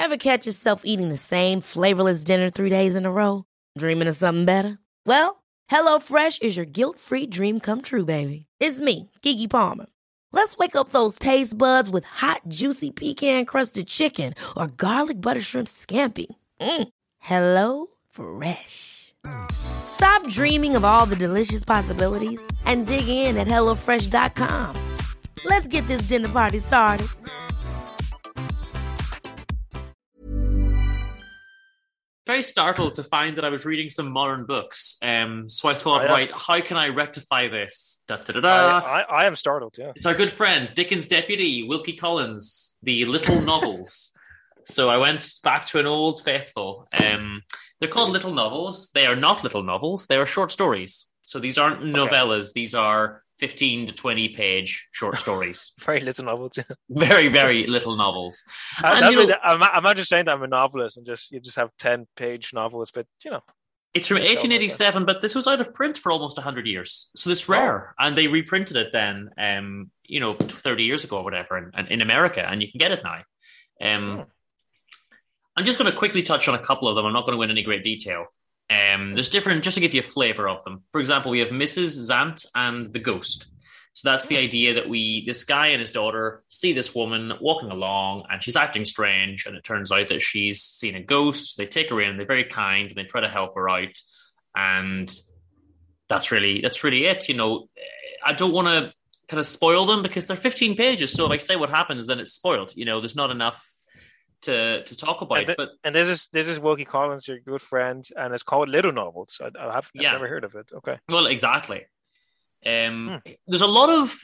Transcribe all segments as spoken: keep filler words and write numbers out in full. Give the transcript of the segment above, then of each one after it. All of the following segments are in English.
Ever catch yourself eating the same flavorless dinner three days in a row? Dreaming of something better? Well, HelloFresh is your guilt-free dream come true, baby. It's me, Keke Palmer. Let's wake up those taste buds with hot, juicy pecan-crusted chicken or garlic butter shrimp scampi. Mm. Hello Fresh. Stop dreaming of all the delicious possibilities and dig in at hello fresh dot com. Let's get this dinner party started. Very startled to find that I was reading some modern books. Um, so I thought, I right, how can I rectify this? Da, da, da, da. I, I, I am startled, yeah. It's our good friend, Dickens' deputy, Wilkie Collins, the little novels. So I went back to an old faithful. Um, they're called little novels. They are not little novels. They are short stories. So these aren't novellas. Okay. These are fifteen to twenty page short stories. Very little novels. very, very little novels. And, and, you know, I'm, I'm not just saying that I'm a novelist and just you just have ten page novels, but you know. It's from eighteen eighty-seven, but this was out of print for almost one hundred years. So it's rare. Oh. And they reprinted it then, um, you know, thirty years ago or whatever in, in America, and you can get it now. Um, oh. I'm just going to quickly touch on a couple of them. I'm not going to go into any great detail. Um, there's different, just to give you a flavor of them. For example, we have Missus Zant and the Ghost. So that's the idea that we, this guy and his daughter see this woman walking along and she's acting strange. And it turns out that she's seen a ghost. They take her in, they're very kind and they try to help her out. And that's really, that's really it. You know, I don't want to kind of spoil them because they're fifteen pages. So if I say what happens, then it's spoiled. You know, there's not enough to to talk about. And, the, but and this is this is Wilkie Collins, your good friend, and it's called Little Novels. I, I have I've yeah. never heard of it. Okay. Well, exactly. Um, hmm. There's a lot of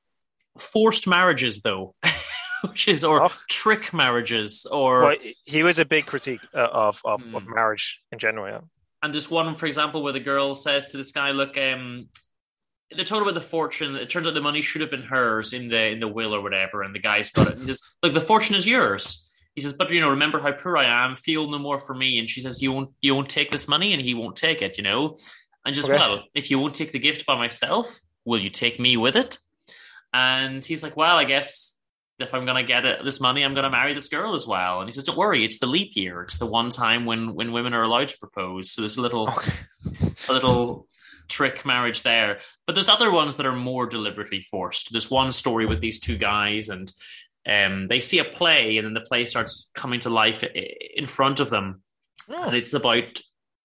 forced marriages, though, which is or oh. trick marriages, or well, he was a big critique uh, of of, mm. of marriage in general. Yeah. And there's one, for example, where the girl says to this guy, "Look, um, they're talking about the fortune. It turns out the money should have been hers in the in the will or whatever." And the guy's got it. And he says, "Look, the fortune is yours." He says, "But you know, remember how poor I am. Feel no more for me." And she says, "You won't, you won't take this money," and he won't take it. You know, and just okay. well, if you won't take the gift by myself, will you take me with it? And he's like, "Well, I guess if I'm going to get it, this money, I'm going to marry this girl as well." And he says, "Don't worry, it's the leap year. It's the one time when when women are allowed to propose." So there's a little, okay. a little trick marriage there. But there's other ones that are more deliberately forced. There's one story with these two guys and. Um, they see a play and then the play starts coming to life in front of them. Oh. And it's about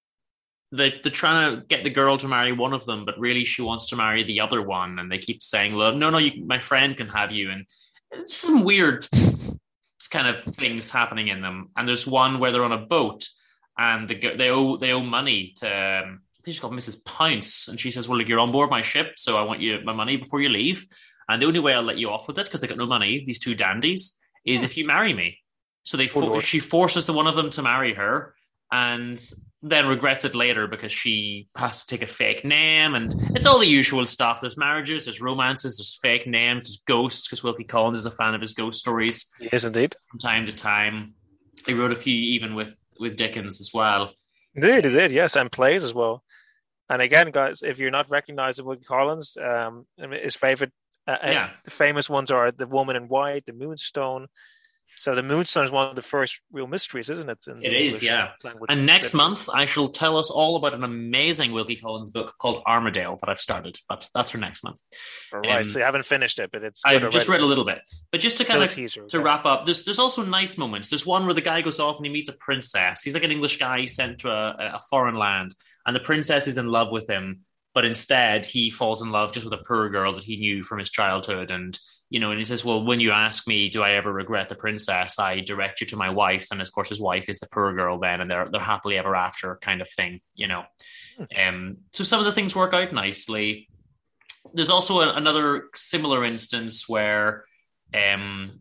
the, they're trying to get the girl to marry one of them, but really she wants to marry the other one. And they keep saying, "No, no, you, my friend can have you." And it's some weird kind of things happening in them. And there's one where they're on a boat and the, they owe they owe money to, um, I think she's called Missus Pounce. And she says, "Well, look, you're on board my ship, so I want you my money before you leave. And the only way I'll let you off with it, because they got no money, these two dandies, is yeah. if you marry me." So they fo- oh, she forces the one of them to marry her and then regrets it later because she has to take a fake name. And it's all the usual stuff. There's marriages, there's romances, there's fake names, there's ghosts, because Wilkie Collins is a fan of his ghost stories. Yes, indeed. From time to time. He wrote a few even with, with Dickens as well. Indeed, he did, yes, and plays as well. And again, guys, if you're not recognizing Wilkie Collins, um, his favorite Uh, yeah. The famous ones are The Woman in White, The Moonstone. So The Moonstone is one of the first real mysteries, isn't it? In it is, yeah. And next month, I shall tell us all about an amazing Wilkie Collins book called Armadale that I've started, but that's for next month. All right, um, so you haven't finished it, but it's I've just read a little bit. But just to kind of teaser, to okay. wrap up, there's there's also nice moments. There's one where the guy goes off and he meets a princess. He's like an English guy sent to a, a foreign land, and the princess is in love with him. But instead, he falls in love just with a poor girl that he knew from his childhood. And, you know, and he says, "Well, when you ask me, do I ever regret the princess? I direct you to my wife." And of course, his wife is the poor girl then, and they're, they're happily ever after kind of thing, you know. Um, so some of the things work out nicely. There's also a, another similar instance where um,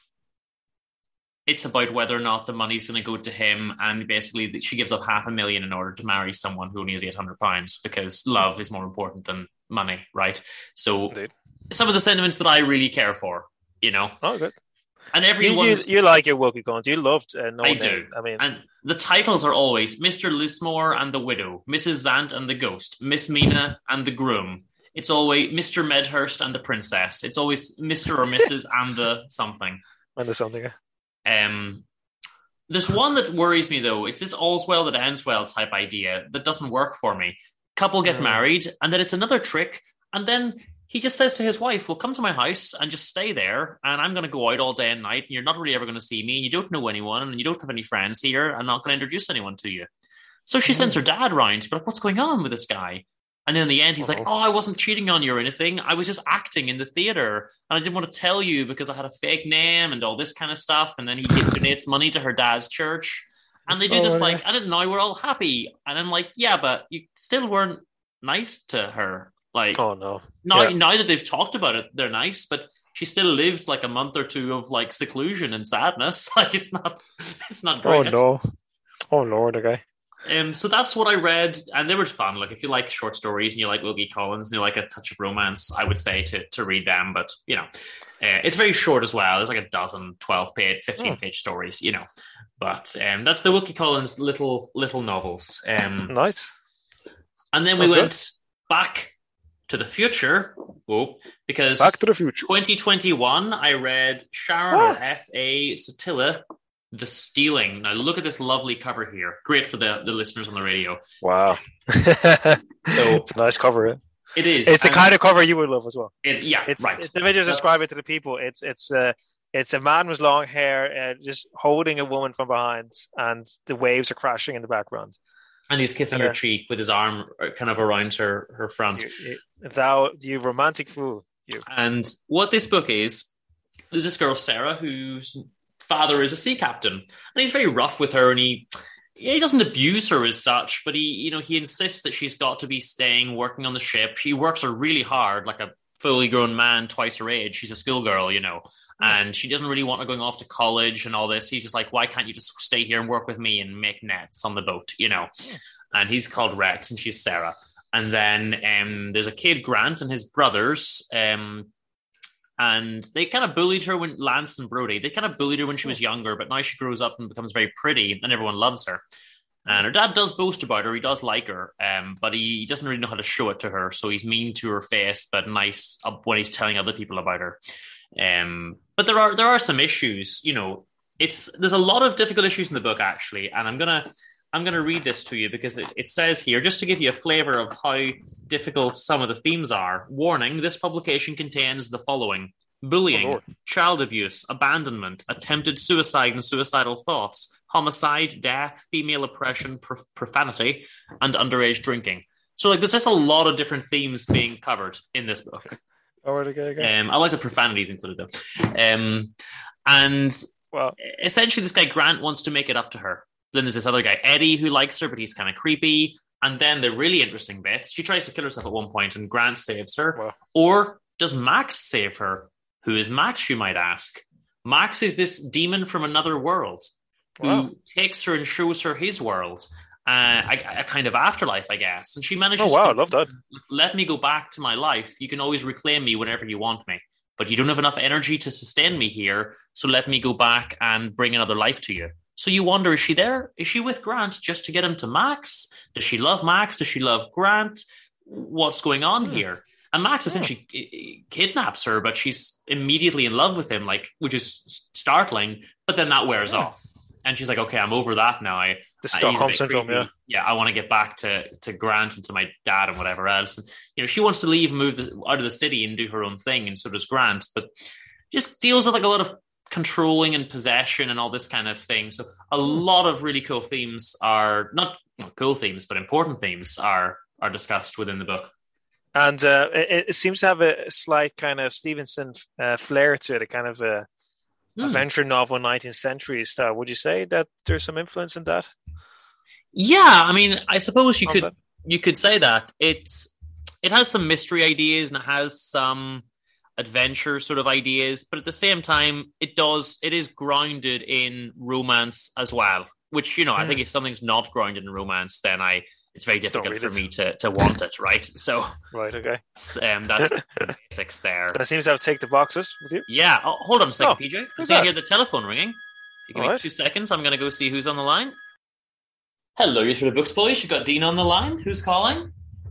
it's about whether or not the money's going to go to him, and basically she gives up half a million in order to marry someone who only has eight hundred pounds because love is more important than money, right? So Indeed. Some of the sentiments that I really care for, you know. Oh, good. And everyone you, you, you like your Wilkie Collins. You loved uh, no I name. do. I mean, and the titles are always Mister Lismore and the Widow, Missus Zant and the Ghost, Miss Mina and the Groom. It's always Mister Medhurst and the Princess. It's always Mister or Missus and the something. And the something. Um, There's one that worries me, though. It's this all's well that ends well type idea that doesn't work for me. Couple get mm. married, and then it's another trick, and then he just says to his wife, well, come to my house and just stay there, and I'm going to go out all day and night, and you're not really ever going to see me, and you don't know anyone, and you don't have any friends here. I'm not going to introduce anyone to you. So she mm. sends her dad round to be like, what's going on with this guy? And then in the end, he's Uh-oh. like, oh, I wasn't cheating on you or anything. I was just acting in the theater, and I didn't want to tell you because I had a fake name and all this kind of stuff. And then he donates money to her dad's church. And they do oh, this like, yeah. I didn't know, we're all happy. And I'm like, yeah, but you still weren't nice to her. Like, oh no. Now, yeah. now that they've talked about it, they're nice, but she still lived like a month or two of like seclusion and sadness. Like it's not, it's not great. Oh no. Oh Lord, okay. Um, so that's what I read, and they were fun. Like if you like short stories and you like Wilkie Collins and you like a touch of romance, I would say to to read them. But you know, uh, it's very short as well. There's like a dozen twelve page, fifteen page oh. stories. You know, but um, that's the Wilkie Collins little little novels. Um, nice. And then Sounds we went good. back to the future. Oh, because back to the future. twenty twenty-one, I read Sharon ah. or S A Sotila. The Stealing. Now look at this lovely cover here. Great for the, the listeners on the radio. Wow. so, it's a nice cover. Eh? It is. It's the kind of cover you would love as well. It, yeah, it's, right. It's, the images describe it to the people. It's it's uh, it's a man with long hair uh, just holding a woman from behind, and the waves are crashing in the background. And he's kissing and, uh, her cheek with his arm kind of around her, her front. You, you, thou, you romantic fool. You. And what this book is, there's this girl, Sarah, who's father is a sea captain, and he's very rough with her, and he he doesn't abuse her as such, but he you know he insists that she's got to be staying working on the ship. He works her really hard, like a fully grown man twice her age. She's a schoolgirl, you know, and she doesn't really want her going off to college and all this. He's just like, why can't you just stay here and work with me and make nets on the boat, you know? And he's called Rex and she's Sarah. And then um there's a kid, Grant, and his brothers, um and they kind of bullied her when Lance and Brody, they kind of bullied her when she was younger, but now she grows up and becomes very pretty and everyone loves her. And her dad does boast about her. He does like her, um, but he doesn't really know how to show it to her. So he's mean to her face, but nice when he's telling other people about her. Um, but there are there are some issues. You know, it's there's a lot of difficult issues in the book actually, and I'm gonna I'm gonna read this to you because it, it says here, just to give you a flavor of how difficult some of the themes are. Warning: this publication contains the following: bullying, oh, child abuse, abandonment, attempted suicide and suicidal thoughts, homicide, death, female oppression, prof- profanity, and underage drinking. So, like, there's just a lot of different themes being covered in this book. Oh, okay, okay. Um, I like the profanities included, though. Um, and well, essentially, this guy Grant wants to make it up to her. Then there's this other guy, Eddie, who likes her, but he's kind of creepy. And then the really interesting bits, she tries to kill herself at one point, and Grant saves her. Well. Or does Max save her? Who is Max, you might ask? Max is this demon from another world who wow. takes her and shows her his world, uh, a, a kind of afterlife, I guess. And she manages oh, wow, to I love that. Let me go back to my life. You can always reclaim me whenever you want me, but you don't have enough energy to sustain me here, so let me go back and bring another life to you. So you wonder, is she there? Is she with Grant just to get him to Max? Does she love Max? Does she love Grant? What's going on hmm. here? And Max essentially yeah. kidnaps her, but she's immediately in love with him, like, which is startling, but then that wears yeah. off. And she's like, okay, I'm over that now. I, the Stockholm syndrome, yeah. Yeah, I want to get back to, to Grant and to my dad and whatever else. And, you know, she wants to leave and move the, out of the city and do her own thing, and so does Grant. But just deals with, like, a lot of controlling and possession and all this kind of thing. So a lot of really cool themes are, not you know, cool themes, but important themes are are discussed within the book. And uh, it, it seems to have a slight kind of Stevenson uh, flair to it, a kind of a mm. adventure novel, nineteenth century style. Would you say that there's some influence in that? Yeah, I mean, I suppose you On could that. you could say that. It's it has some mystery ideas and it has some adventure sort of ideas, but at the same time, it does it is grounded in romance as well. Which, you know, mm. I think if something's not grounded in romance, then I. It's very difficult for it. me to, to want it, right? So, right, okay. Um, that's the basics there. So it seems to have ticked the boxes with you. Yeah. Oh, hold on a second, oh, P J. I see hear the telephone ringing. You give All me right. two seconds. I'm going to go see who's on the line. Hello, you're through the Books Boys. You've got Dean on the line. Who's calling?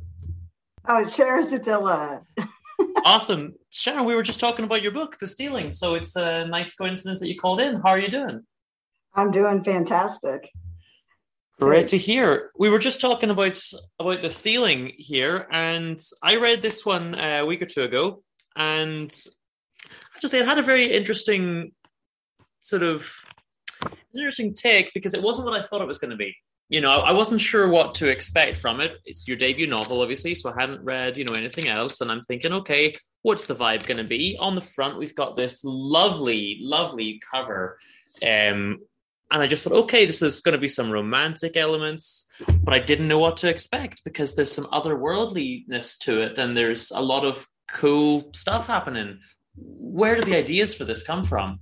Oh, Sharon Sotila. Awesome. Sharon, we were just talking about your book, The Stealing. So it's a nice coincidence that you called in. How are you doing? I'm doing fantastic. Great to hear. We were just talking about about the stealing here, and I read this one a week or two ago, and I have to say it had a very interesting sort of it's an interesting take because it wasn't what I thought it was going to be. You know, I wasn't sure what to expect from it. It's your debut novel, obviously, so I hadn't read, you know, anything else, and I'm thinking, okay, what's the vibe going to be? On the front, we've got this lovely, lovely cover. Um, And I just thought, okay, this is going to be some romantic elements, but I didn't know what to expect because there's some otherworldliness to it and there's a lot of cool stuff happening. Where do the ideas for this come from?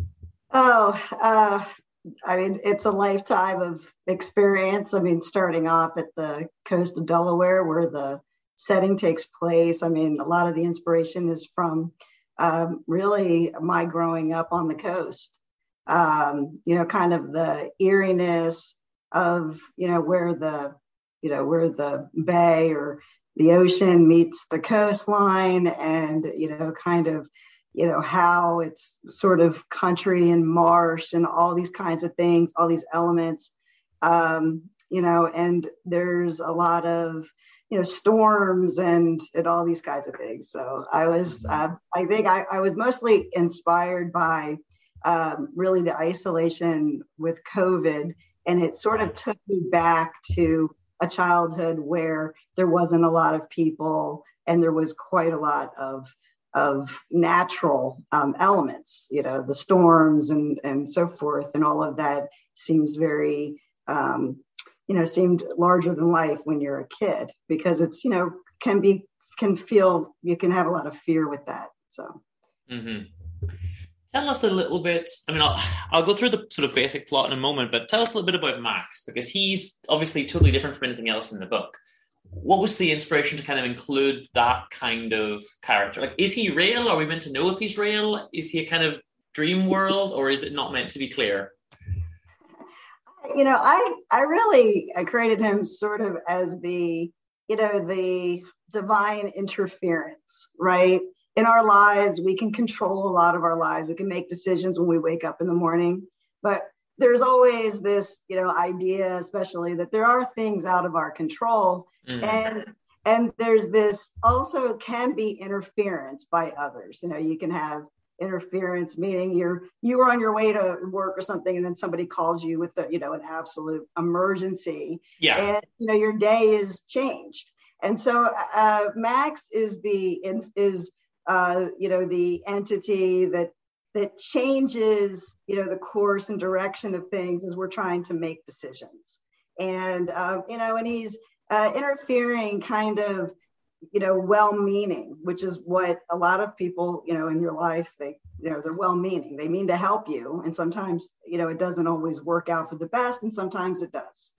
Oh, uh, I mean, it's a lifetime of experience. I mean, starting off at the coast of Delaware where the setting takes place. I mean, a lot of the inspiration is from um, really my growing up on the coast. Um, you know, kind of the eeriness of, you know, where the, you know, where the bay or the ocean meets the coastline and, you know, kind of, you know, how it's sort of country and marsh and all these kinds of things, all these elements, um, you know, and there's a lot of, you know, storms and, and all these kinds of things. So I was, uh, I think I, I was mostly inspired by Um, really the isolation with COVID. And it sort of took me back to a childhood where there wasn't a lot of people and there was quite a lot of, of natural um, elements, you know, the storms and, and so forth. And all of that seems very, um, you know, seemed larger than life when you're a kid because it's, you know, can be, can feel, you can have a lot of fear with that. So. Mm-hmm. Tell us a little bit, I mean, I'll, I'll go through the sort of basic plot in a moment, but tell us a little bit about Max, because he's obviously totally different from anything else in the book. What was the inspiration to kind of include that kind of character? Like, is he real? Are we meant to know if he's real? Is he a kind of dream world, or is it not meant to be clear? You know, I, I really I created him sort of as the, you know, the divine interference, right? In our lives, we can control a lot of our lives. We can make decisions when we wake up in the morning, but there's always this, you know, idea, especially that there are things out of our control. Mm. And, and there's this also can be interference by others. You know, you can have interference, meaning you're, you were on your way to work or something, and then somebody calls you with a, you know, an absolute emergency. Yeah. And, you know, your day is changed. And so uh, Max is the, is, Uh, you know, the entity that that changes, you know, the course and direction of things as we're trying to make decisions. And, uh, you know, and he's uh, interfering kind of, you know, well-meaning, which is what a lot of people, you know, in your life, they, you know, they're well-meaning. They mean to help you. And sometimes, you know, it doesn't always work out for the best. And sometimes it does.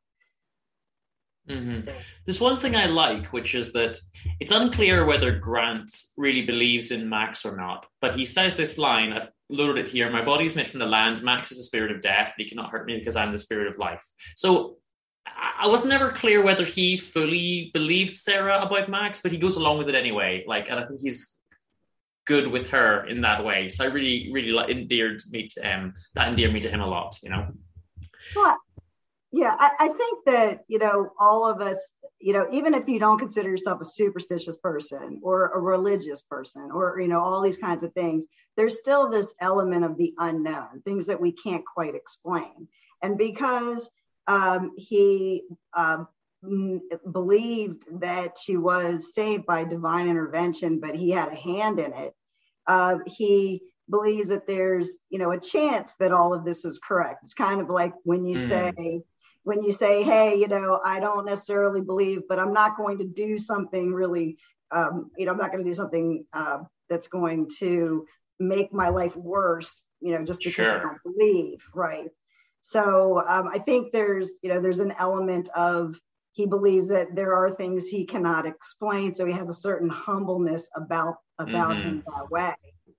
Mm-hmm. There's one thing I like, which is that it's unclear whether Grant really believes in Max or not, but he says this line, I've loaded it here, my body is made from the land, Max is the spirit of death, but he cannot hurt me because I'm the spirit of life. So I was never clear whether he fully believed Sarah about Max, but he goes along with it anyway, like, and I think he's good with her in that way. So I really, really endeared me to, um, that endeared me to him a lot, you know? Well, yeah, I, I think that, you know, all of us, you know, even if you don't consider yourself a superstitious person or a religious person or, you know, all these kinds of things, there's still this element of the unknown, things that we can't quite explain. And because um, he um, believed that she was saved by divine intervention, but he had a hand in it, uh, he believes that there's, you know, a chance that all of this is correct. It's kind of like when you mm. say, when you say, hey, you know, I don't necessarily believe, but I'm not going to do something really, um, you know, I'm not going to do something uh, that's going to make my life worse, you know, just because sure. I don't believe, right? So um, I think there's, you know, there's an element of, he believes that there are things he cannot explain. So he has a certain humbleness about, about mm-hmm. him that way.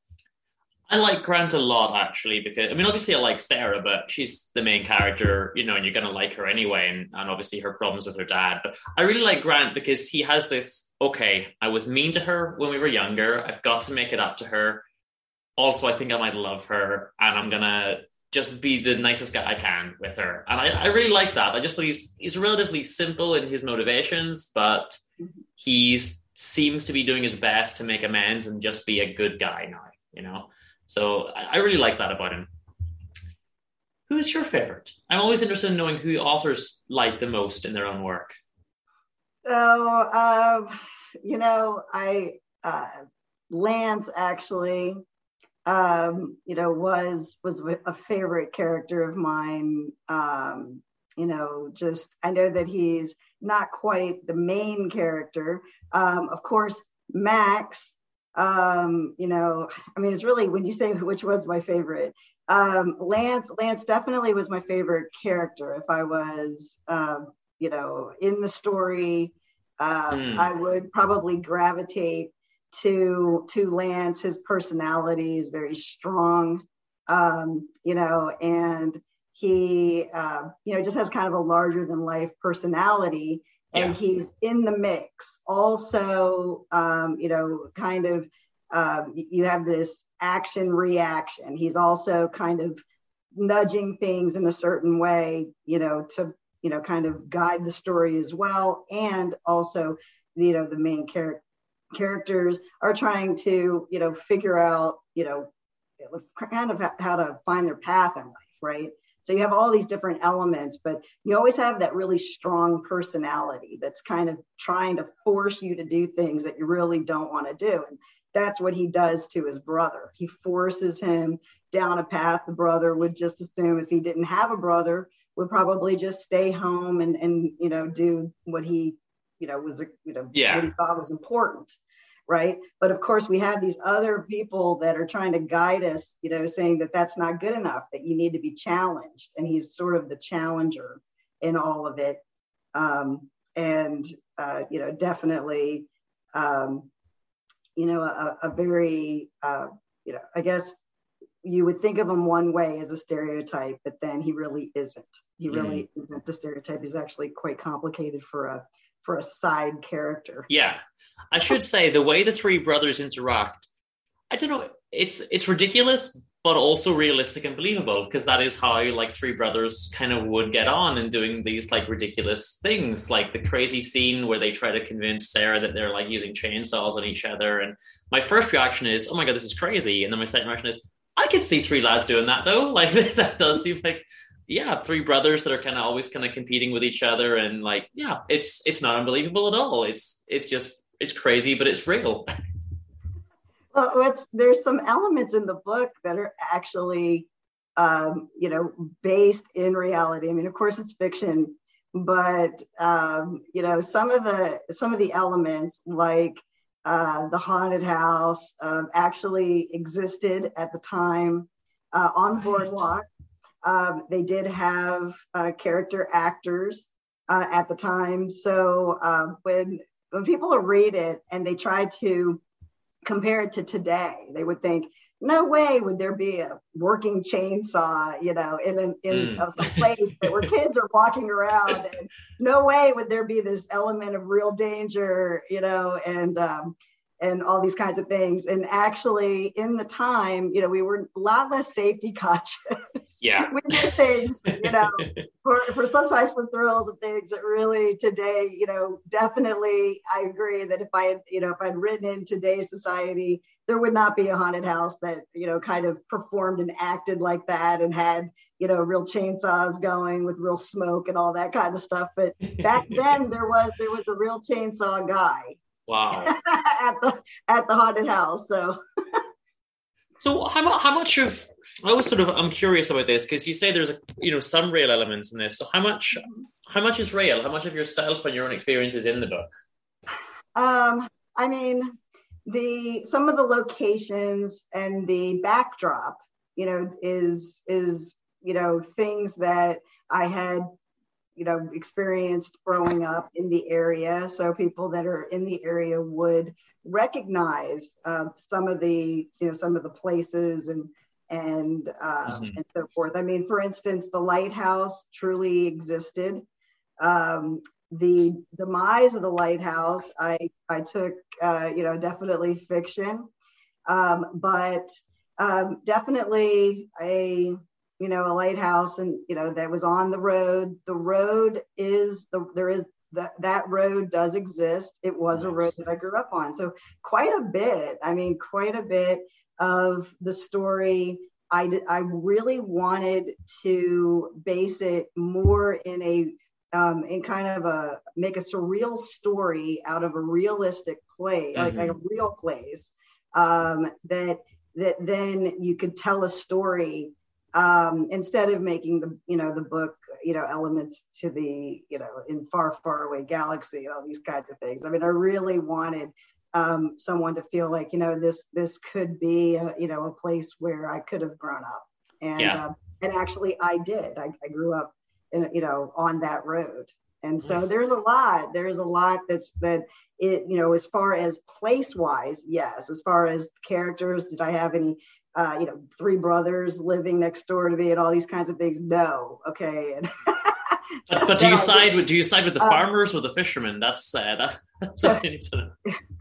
I like Grant a lot, actually, because, I mean, obviously I like Sarah, but she's the main character, you know, and you're going to like her anyway, and, and obviously her problems with her dad. But I really like Grant because he has this, okay, I was mean to her when we were younger. I've got to make it up to her. Also, I think I might love her, and I'm going to just be the nicest guy I can with her. And I, I really like that. I just think he's he's relatively simple in his motivations, but he seems to be doing his best to make amends and just be a good guy now, you know? So I, I really like that about him. Who is your favorite? I'm always interested in knowing who authors like the most in their own work. So, um, you know, I, uh, Lance actually, um, you know, was, was a favorite character of mine. Um, you know, just, I know that he's not quite the main character. Um, of course, Max, um, you know, I mean, it's really, when you say which one's my favorite, um, Lance, Lance definitely was my favorite character. If I was, um, you know, in the story, uh, mm. I would probably gravitate to to Lance. His personality is very strong, um, you know, and he, uh, you know, just has kind of a larger than life personality, and yeah. he's in the mix. Also, um, you know, kind of, um, you have this action reaction. He's also kind of nudging things in a certain way, you know, to, you know, kind of guide the story as well. And also, you know, the main char- characters are trying to, you know, figure out, you know, kind of how to find their path in life, right? So you have all these different elements, but you always have that really strong personality that's kind of trying to force you to do things that you really don't want to do. And that's what he does to his brother. He forces him down a path the brother would just assume, if he didn't have a brother, would probably just stay home and, and you know, do what he, you know, was, you know, yeah. what he thought was important. Right. But of course, we have these other people that are trying to guide us, you know, saying that that's not good enough, that you need to be challenged. And he's sort of the challenger in all of it. Um, and, uh, you know, definitely, um, you know, a, a very, uh, you know, I guess you would think of him one way as a stereotype, but then he really isn't. He really mm. isn't the stereotype. He's actually quite complicated for a for a side character. Yeah. I should say the way the three brothers interact, I don't know, it's it's ridiculous, but also realistic and believable, because that is how like three brothers kind of would get on in doing these like ridiculous things, like the crazy scene where they try to convince Sarah that they're like using chainsaws on each other. And my first reaction is, oh my God, this is crazy. And then my second reaction is, I could see three lads doing that though. Like that does seem like, yeah, three brothers that are kind of always kind of competing with each other, and like, yeah, it's it's not unbelievable at all. It's it's just it's crazy, but it's real. Well, it's, there's some elements in the book that are actually, um, you know, based in reality. I mean, of course, it's fiction, but um, you know, some of the some of the elements, like uh, the haunted house, um, actually existed at the time uh, on right. Boardwalk. Um, they did have uh, character actors uh, at the time. So uh, when when people read it and they try to compare it to today, they would think, no way would there be a working chainsaw, you know, in an, in mm. a place that where kids are walking around, and no way would there be this element of real danger, you know, and um, and all these kinds of things. And actually, in the time, you know, we were a lot less safety conscious. Yeah. We did things, you know, for, for sometimes for thrills and things that really today, you know, definitely, I agree that if I had, you know, if I'd written in today's society, there would not be a haunted house that, you know, kind of performed and acted like that and had, you know, real chainsaws going with real smoke and all that kind of stuff. But back then there was, there was a real chainsaw guy. Wow. at the at the haunted house. So so how, how much of, I was sort of, I'm curious about this, because you say there's a, you know, some real elements in this. So how much how much is real? How much of yourself and your own experiences in the book? Um, I mean, the some of the locations and the backdrop, you know, is is, you know, things that I had, you know, experienced growing up in the area. So people that are in the area would recognize uh, some of the, you know, some of the places and and uh, mm-hmm. and so forth. I mean, for instance, the lighthouse truly existed. Um, the demise of the lighthouse, I I took, uh, you know, definitely fiction, um, but um, definitely a, you know, a lighthouse, and you know that was on the road. The road is the there is that that road does exist. It was a road that I grew up on. So quite a bit. I mean, quite a bit of the story. I did, I really wanted to base it more in a um, in kind of a make a surreal story out of a realistic play, mm-hmm. like, like a real place um, that that then you could tell a story um, instead of making the you know the book you know elements to the you know in far far away galaxy and all these kinds of things. I mean, I really wanted um, someone to feel like you know this this could be a, you know a place where I could have grown up, and yeah. uh, and actually I did. I, I grew up in you know on that road, and so nice. there's a lot. There's a lot that's that it you know as far as place wise, yes. As far as characters, did I have any? Uh, you know, three brothers living next door to me and all these kinds of things. No. Okay. And but, but do you side with, do you side with the uh, farmers or the fishermen? That's, uh, that's, that's what I need to know.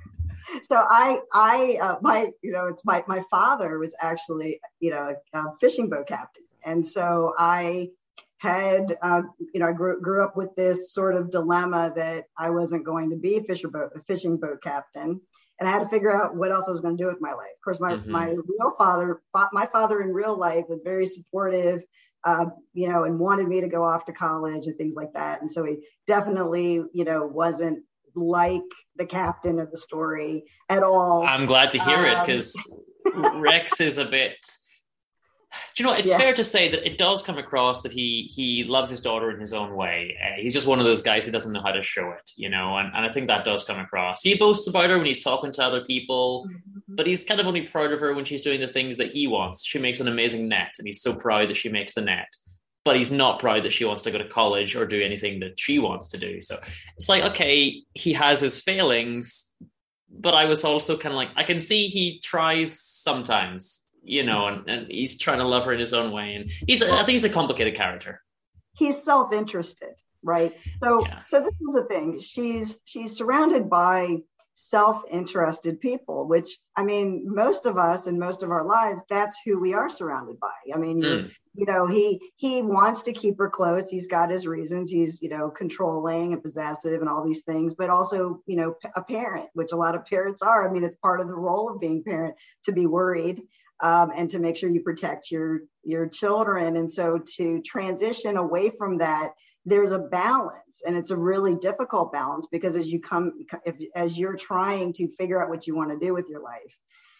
So I, I, uh, my, you know, it's my, my father was actually, you know, a, a fishing boat captain. And so I had, uh, you know, I grew, grew up with this sort of dilemma that I wasn't going to be a fisher boat, a fishing boat captain. And I had to figure out what else I was going to do with my life. Of course, my, mm-hmm. my real father, my father in real life was very supportive, uh, you know, and wanted me to go off to college and things like that. And so he definitely, you know, wasn't like the captain of the story at all. I'm glad to hear um, it because Rex is a bit... Do you know, it's yeah. fair to say that it does come across that he he loves his daughter in his own way. Uh, he's just one of those guys who doesn't know how to show it, you know, and, and I think that does come across. He boasts about her when he's talking to other people, mm-hmm. but he's kind of only proud of her when she's doing the things that he wants. She makes an amazing net, and he's so proud that she makes the net, but he's not proud that she wants to go to college or do anything that she wants to do. So it's like, okay, he has his failings, but I was also kind of like, I can see he tries sometimes. You know, and, and he's trying to love her in his own way. And he's, I think he's a complicated character. He's self-interested, right? So, yeah. so this is the thing. She's, she's surrounded by self-interested people, which, I mean, most of us in most of our lives, that's who we are surrounded by. I mean, mm. you know, he, he wants to keep her close. He's got his reasons. He's, you know, controlling and possessive and all these things, but also, you know, a parent, which a lot of parents are. I mean, it's part of the role of being parent to be worried. Um, and to make sure you protect your your children. And so to transition away from that, there's a balance, and it's a really difficult balance because as you come, if, as you're trying to figure out what you want to do with your life,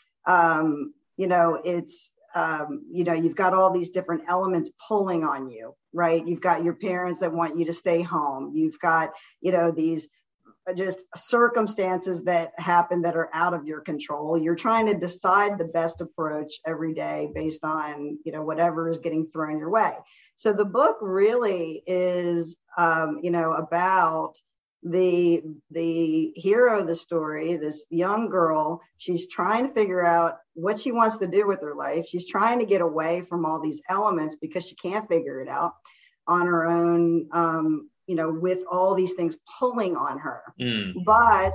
um, you know, it's, um, you know, you've got all these different elements pulling on you, right? You've got your parents that want you to stay home. You've got, you know, these just circumstances that happen that are out of your control. You're trying to decide the best approach every day based on, you know, whatever is getting thrown your way. So the book really is, um, you know, about the, the hero of the story, this young girl. She's trying to figure out what she wants to do with her life. She's trying to get away from all these elements because she can't figure it out on her own, um, you know, with all these things pulling on her, mm. but,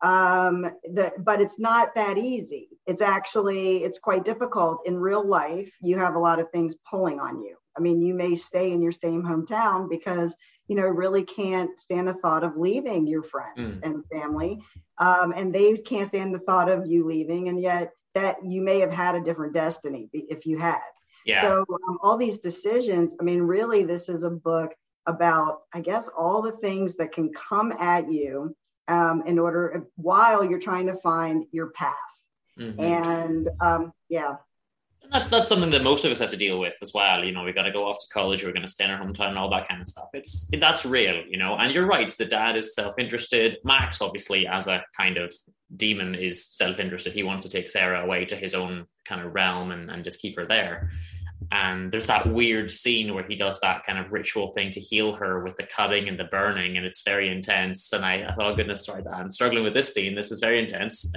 um, the, but it's not that easy. It's actually, it's quite difficult in real life. You have a lot of things pulling on you. I mean, you may stay in your same hometown because, you know, really can't stand the thought of leaving your friends mm. and family. Um, and they can't stand the thought of you leaving. And yet that you may have had a different destiny if you had. Yeah. So um, all these decisions, I mean, really, this is a book about, I guess, all the things that can come at you um, in order while you're trying to find your path. Mm-hmm. And um, yeah. That's that's something that most of us have to deal with as well. You know, we got to go off to college, we're going to stay in our hometown and all that kind of stuff. It's that's real, you know, and you're right. The dad is self-interested. Max, obviously, as a kind of demon, is self-interested. He wants to take Sarah away to his own kind of realm and, and just keep her there. And there's that weird scene where he does that kind of ritual thing to heal her with the cutting and the burning, and it's very intense. And I, I thought, oh, goodness, sorry, I'm struggling with this scene. This is very intense.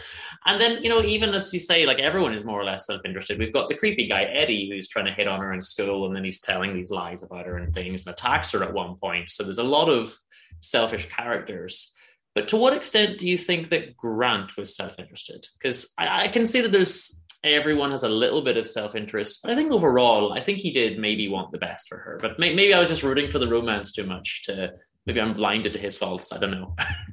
And then, you know, even as you say, like everyone is more or less self-interested. We've got the creepy guy, Eddie, who's trying to hit on her in school, and then he's telling these lies about her and things and attacks her at one point. So there's a lot of selfish characters. But to what extent do you think that Grant was self-interested? Because I, I can see that there's everyone has a little bit of self-interest. But I think overall, I think he did maybe want the best for her. But may- maybe I was just rooting for the romance too much. To maybe I'm blinded to his faults. I don't know.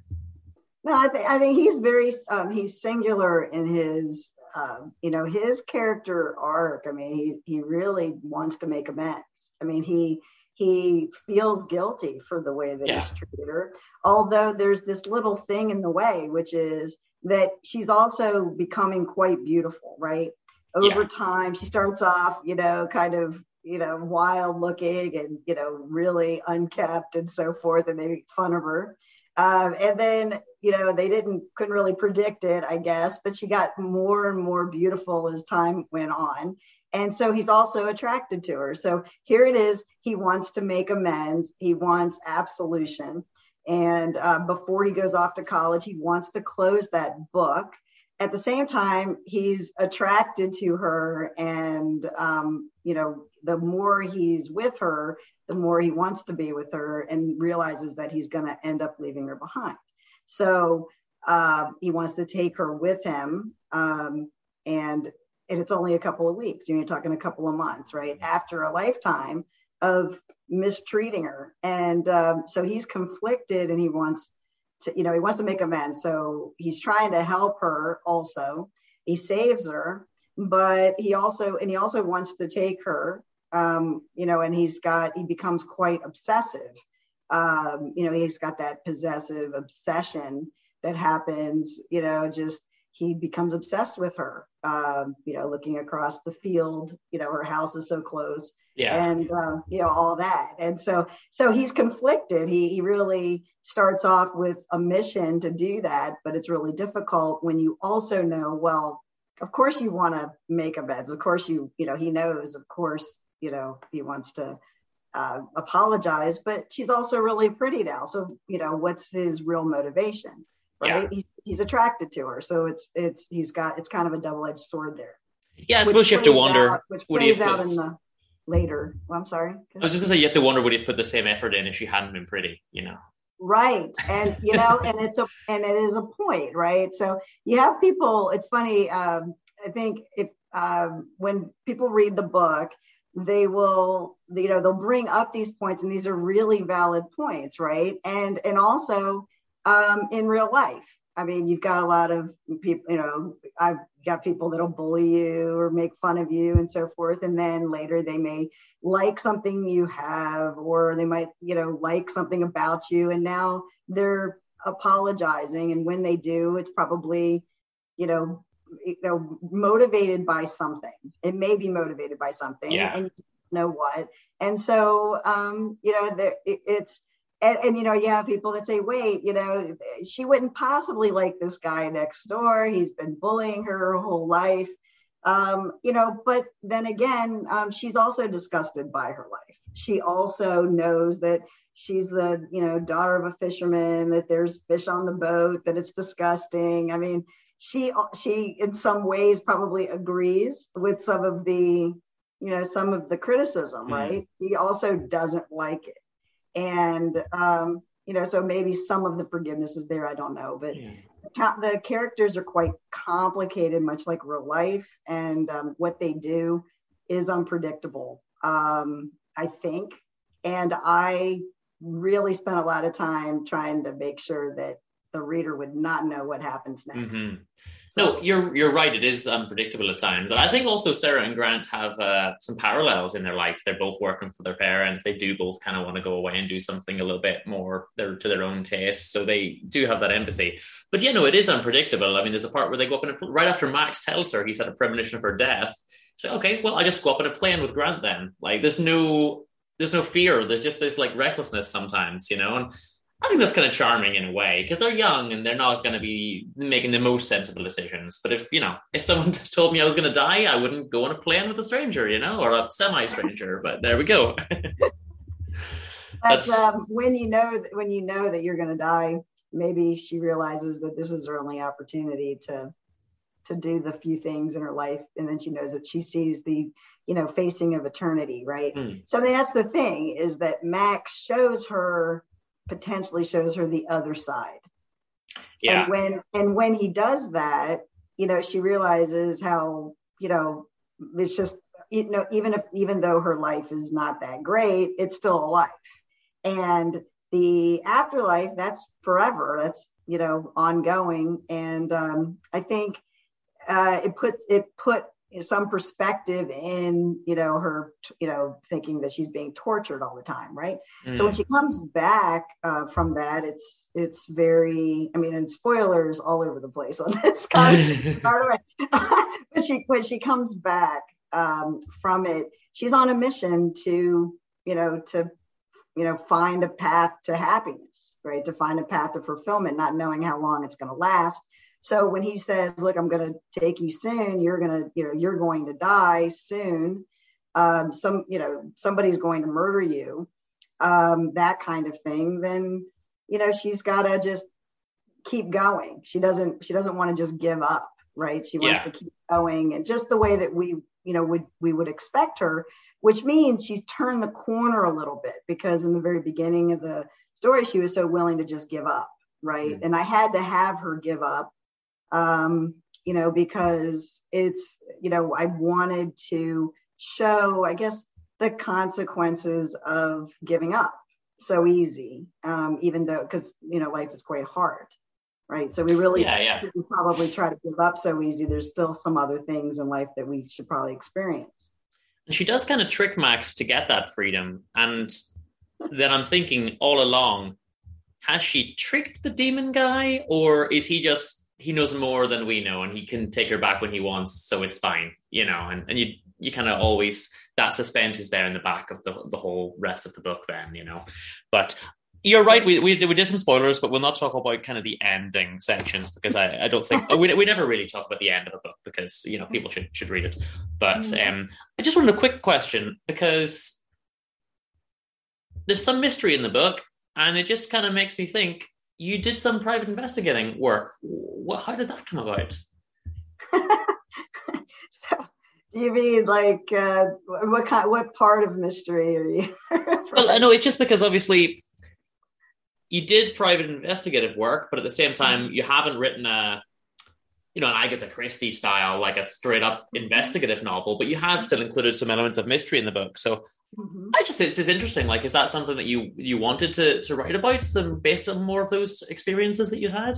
No, I think I think he's very um, he's singular in his um, you know his character arc. I mean, he he really wants to make amends. I mean, he he feels guilty for the way that yeah. he's treated her. Although there's this little thing in the way, which is that she's also becoming quite beautiful, right? Over yeah. time, she starts off, you know, kind of, you know, wild looking and, you know, really unkept and so forth, and they make fun of her. Um, and then, you know, they didn't, couldn't really predict it, I guess, but she got more and more beautiful as time went on. And so he's also attracted to her. So here it is. He wants to make amends. He wants absolution. And uh, before he goes off to college, he wants to close that book. At the same time, he's attracted to her. And, um, you know, the more he's with her, the more he wants to be with her, and realizes that he's going to end up leaving her behind. So uh, he wants to take her with him. Um, and and it's only a couple of weeks. You're talking a couple of months, right? After a lifetime of mistreating her. And um, so he's conflicted, and he wants to, you know, he wants to make amends. So he's trying to help her also. He saves her, but he also, and he also wants to take her, um, you know, and he's got, he becomes quite obsessive. Um, you know, he's got that possessive obsession that happens, you know, just, he becomes obsessed with her, um, you know, looking across the field, you know, her house is so close. Yeah. And, um, you know, all that. And so, so he's conflicted. He, he really starts off with a mission to do that, but it's really difficult when you also know, well, of course you want to make amends. Of course you, you know, he knows, of course, you know, he wants to uh, apologize, but she's also really pretty now. So, you know, what's his real motivation? Right. Yeah. He, he's attracted to her. So it's, it's, he's got, it's kind of a double-edged sword there. Yeah. I suppose you have to wonder, out, which plays out in the later. Well, I'm sorry. I was just gonna say, you have to wonder, would he have put the same effort in if she hadn't been pretty, you know? Right. And, you know, and it's a, and it is a point, right? So you have people, it's funny. Um, I think if, um, when people read the book, they will, you know, they'll bring up these points, and these are really valid points. Right. And, and also, Um, in real life, I mean, you've got a lot of people, you know, I've got people that'll bully you or make fun of you and so forth. And then later they may like something you have, or they might, you know, like something about you. And now they're apologizing. And when they do, it's probably, you know, you know, motivated by something. It may be motivated by something. Yeah. And you know what? And so, um, you know, there, it, it's, And, and, you know, you have people that say, wait, you know, she wouldn't possibly like this guy next door. He's been bullying her her whole life. Um, you know, but then again, um, she's also disgusted by her life. She also knows that she's the, you know, daughter of a fisherman, that there's fish on the boat, that it's disgusting. I mean, she, she in some ways probably agrees with some of the, you know, some of the criticism, mm. right? He also doesn't like it. And, um, you know, so maybe some of the forgiveness is there. I don't know. But yeah. the characters are quite complicated, much like real life. And um, what they do is unpredictable, um, I think. And I really spent a lot of time trying to make sure that the reader would not know what happens next. Mm-hmm. So, no, you're you're right. It is unpredictable at times. And I think also Sarah and Grant have uh, some parallels in their life. They're both working for their parents. They do both kind of want to go away and do something a little bit more their, to their own taste. So they do have that empathy. But, you know, it is unpredictable. I mean, there's a part where they go up in a, right after Max tells her he's had a premonition of her death. So, okay, well, I just go up in a plane with Grant then. Like, there's no, there's no fear. There's just this, like, recklessness sometimes, you know? And I think that's kind of charming in a way, because they're young and they're not going to be making the most sensible decisions. But if, you know, if someone told me I was going to die, I wouldn't go on a plane with a stranger, you know, or a semi-stranger. But there we go. That's, that's um, when you know when you know that you're going to die. Maybe she realizes that this is her only opportunity to to do the few things in her life, and then she knows that she sees the, you know, facing of eternity, right? Mm. So I mean, that's the thing, is that Max shows her. potentially shows her the other side. Yeah. And when and when he does that, you know, she realizes how you know, it's just, you know, even if, even though her life is not that great, it's still a life. And the afterlife, that's forever. That's, you know, ongoing. And um, I think uh, it put, it put some perspective in, you know, her, you know, thinking that she's being tortured all the time. Right. Mm. So when she comes back uh, from that, it's, it's very, I mean, and spoilers all over the place on this concept. But she, when she comes back um, from it, she's on a mission to, you know, to, you know, find a path to happiness, right? To find a path to fulfillment, not knowing how long it's going to last. So when he says, look, I'm going to take you soon, you're going to, you know, you're going to die soon. Um, some, you know, somebody's going to murder you, um, that kind of thing. Then, you know, she's got to just keep going. She doesn't, she doesn't want to just give up, right? She wants yeah. to keep going. And just the way that we, you know, would, we would expect her, which means she's turned the corner a little bit, because in the very beginning of the story, she was so willing to just give up. Right. Mm. And I had to have her give up. Um, you know, because it's, you know, I wanted to show, I guess, the consequences of giving up so easy, um, even though, because, you know, life is quite hard, right? So we really yeah, yeah. shouldn't probably try to give up so easy. There's still some other things in life that we should probably experience. And she does kind of trick Max to get that freedom. And then I'm thinking all along, has she tricked the demon guy, or is he just, he knows more than we know and he can take her back when he wants, so it's fine, you know? And, and you you kind of always, that suspense is there in the back of the, the whole rest of the book then, you know? But you're right, we, we, we did some spoilers, but we'll not talk about kind of the ending sections, because I, I don't think, we, we never really talk about the end of a book, because, you know, people should should read it. But um, I just wanted a quick question, because there's some mystery in the book, and it just kind of makes me think, you did some private investigating work. What, how did that come about? So, do you mean like uh, what kind? What part of mystery are you? Well, I know it's just because obviously you did private investigative work, but at the same time you haven't written a, you know, an Agatha Christie style, like a straight up investigative novel, but you have still included some elements of mystery in the book. So. Mm-hmm. I just think this is interesting. Like, is that something that you you wanted to to write about, some based on more of those experiences that you had?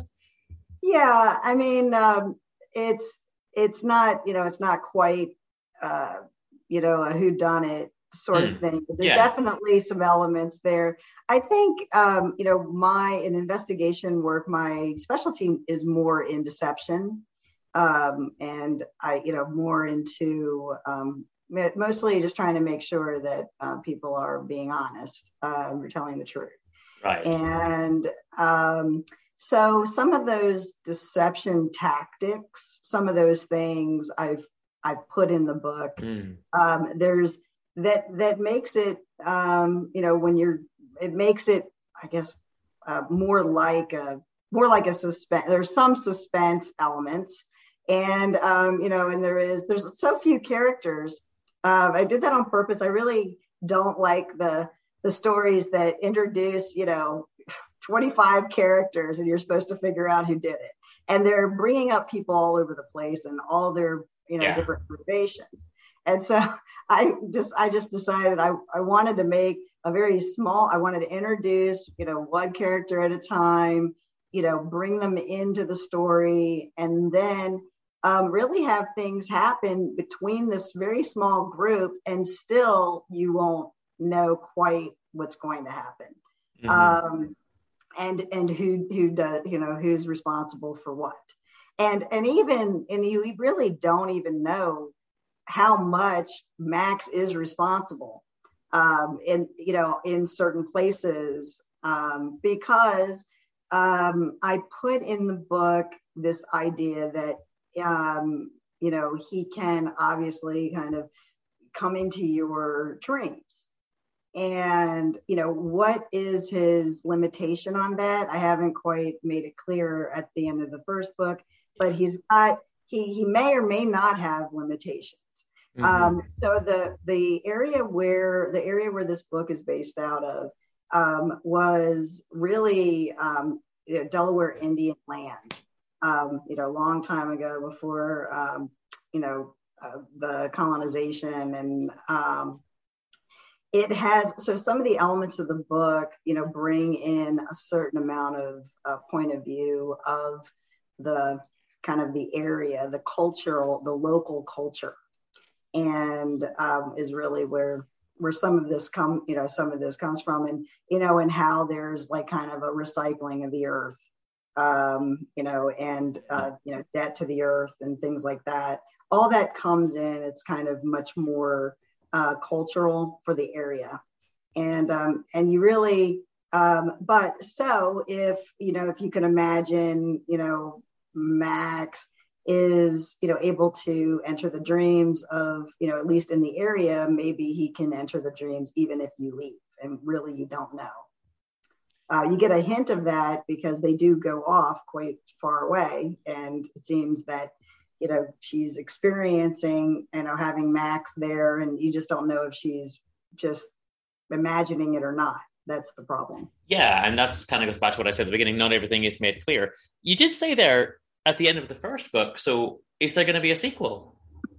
Yeah, I mean, um, it's it's not, you know, it's not quite uh, you know, a whodunit sort mm. of thing. But there's yeah. definitely some elements there. I think um, you know, my in investigation work, my specialty is more in deception, um, and I, you know, more into. Um, Mostly just trying to make sure that uh, people are being honest, uh, or telling the truth. Right. And um, so some of those deception tactics, some of those things I've I've put in the book. Mm. Um, there's that that makes it, um, you know, when you're, it makes it, I guess, uh, more like a more like a suspense. There's some suspense elements, and um, you know, and there is there's so few characters. Uh, I did that on purpose. I really don't like the the stories that introduce, you know, twenty-five characters and you're supposed to figure out who did it. And they're bringing up people all over the place and all their, you know, yeah. different motivations. And so I just I just decided I, I wanted to make a very small, I wanted to introduce, you know, one character at a time, you know, bring them into the story, and then Um, really have things happen between this very small group, and still you won't know quite what's going to happen, mm-hmm. um, and and who who does, you know, who's responsible for what, and and even and you really don't even know how much Max is responsible, um, in you know in certain places, um, because um, I put in the book this idea that. Um, you know, he can obviously kind of come into your dreams. And, you know, what is his limitation on that? I haven't quite made it clear at the end of the first book, but he's got, he, he may or may not have limitations. Mm-hmm. Um, so the, the area where, the area where this book is based out of um, was really um, you know, Delaware Indian land. Um, you know, a long time ago, before, um, you know, uh, the colonization, and um, it has, so some of the elements of the book, you know, bring in a certain amount of uh, point of view of the kind of the area, the cultural, the local culture, and um, is really where where some of this come, you know, some of this comes from, and you know, and how there's like kind of a recycling of the earth, um, you know, and uh, you know, debt to the earth and things like that. All that comes in. It's kind of much more uh, cultural for the area, and um, and you really, um, but so if you know, if you can imagine, you know, Max is, you know, able to enter the dreams of, you know, at least in the area, maybe he can enter the dreams even if you leave, and really you don't know. Uh, you get a hint of that because they do go off quite far away, and it seems that, you know, she's experiencing, you know, having Max there, and you just don't know if she's just imagining it or not. That's the problem. Yeah, and that's kind of goes back to what I said at the beginning. Not everything is made clear. You did say there at the end of the first book, so is there going to be a sequel?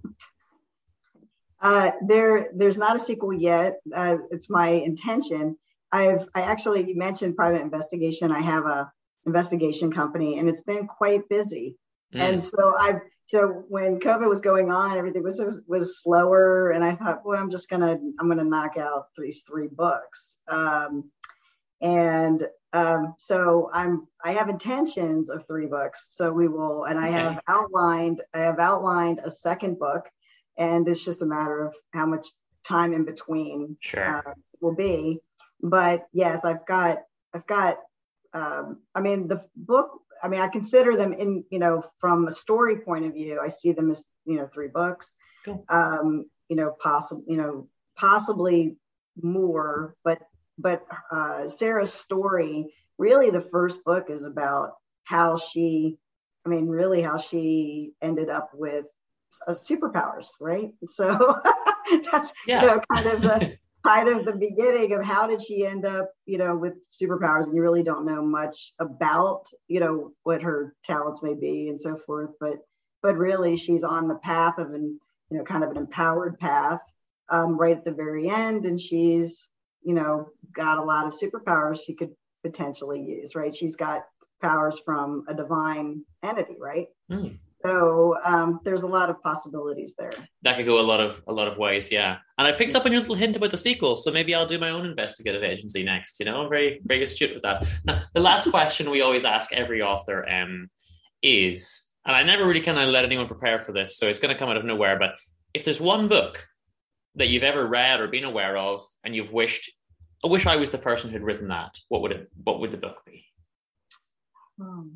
Uh, there, there's not a sequel yet. Uh, it's my intention. I've, I actually, you mentioned private investigation. I have a investigation company, and it's been quite busy. Mm. And so I've, so when COVID was going on, everything was, was, was slower. And I thought, well, I'm just going to, I'm going to knock out these three books. Um, and um, so I'm, I have intentions of three books. So we will, and I okay. have outlined, I have outlined a second book, and it's just a matter of how much time in between sure. uh, will be. But yes, I've got, I've got, um, I mean, the book, I mean, I consider them in, you know, from a story point of view, I see them as, you know, three books, cool. um, you know, possibly, you know, possibly more, but, but uh, Sarah's story, really the first book is about how she, I mean, really how she ended up with uh, superpowers, right? So that's, yeah. you know, kind of the, kind of the beginning of how did she end up, you know, with superpowers, and you really don't know much about, you know, what her talents may be and so forth, but, but really she's on the path of an, you know, kind of an empowered path um, right at the very end. And she's, you know, got a lot of superpowers she could potentially use, right? She's got powers from a divine entity, right? Mm. So um, there's a lot of possibilities there. That could go a lot of a lot of ways, yeah. And I picked up on your little hint about the sequel, so maybe I'll do my own investigative agency next. You know, I'm very very astute with that. Now, the last question we always ask every author um, is, and I never really kind of let anyone prepare for this, so it's going to come out of nowhere. But if there's one book that you've ever read or been aware of, and you've wished, I wish I was the person who'd written that, what would it? What would the book be? Hmm.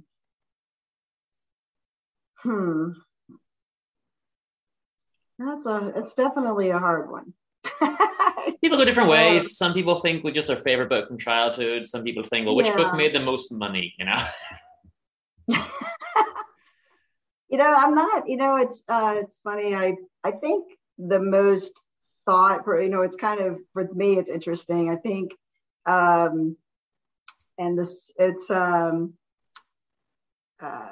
Hmm. That's a, it's definitely a hard one. People go different ways. Uh, Some people think with just their favorite book from childhood. Some people think, well, which yeah. book made the most money, you know? You know, I'm not, you know, it's, uh, it's funny. I, I think the most thought, you know, it's kind of, for me, it's interesting. I think, um, and this, it's, um, uh,